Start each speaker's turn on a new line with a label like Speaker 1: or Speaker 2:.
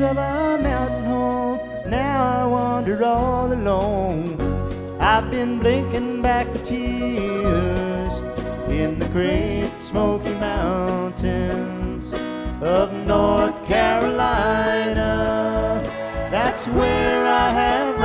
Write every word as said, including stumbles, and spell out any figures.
Speaker 1: of a mountain home. Now I wander all alone. I've been blinking back the tears in the great Smoky Mountains of North Carolina. That's where I have